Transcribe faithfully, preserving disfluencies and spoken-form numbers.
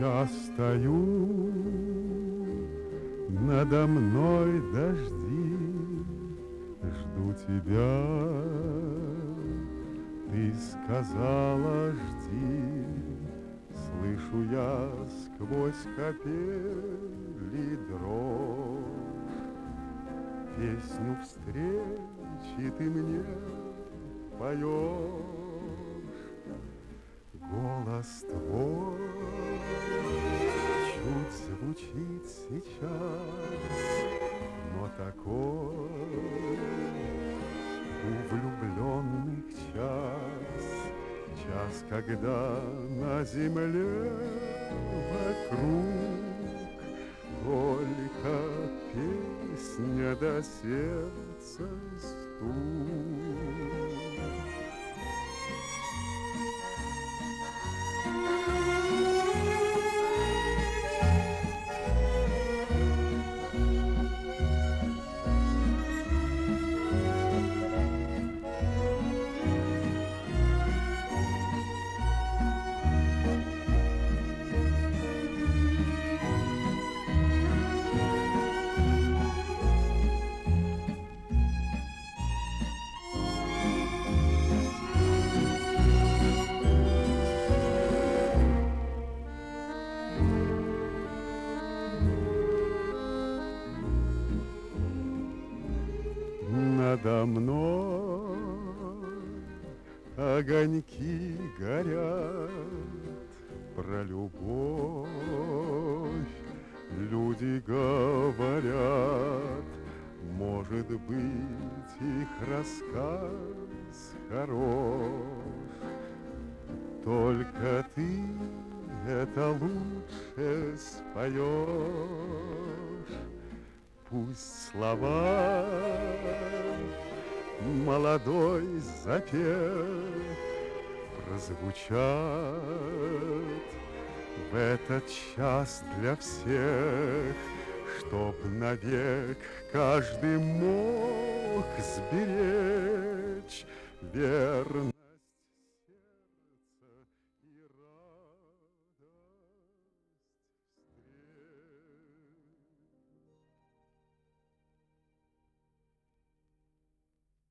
Я стою, надо мной дожди, жду тебя. Ты сказала, жди, слышу я сквозь капели дрожь. Песню встречи ты мне поешь, голос твой чуть звучит сейчас, но такой у влюбленных час, час, когда на земле вокруг только песня до сердца стук. Надо мной огоньки горят, про любовь люди говорят. Может быть, их рассказ хорош, только ты это лучше споешь. Пусть слова молодой запев прозвучат в этот час для всех, чтоб навек каждый мог сберечь верно.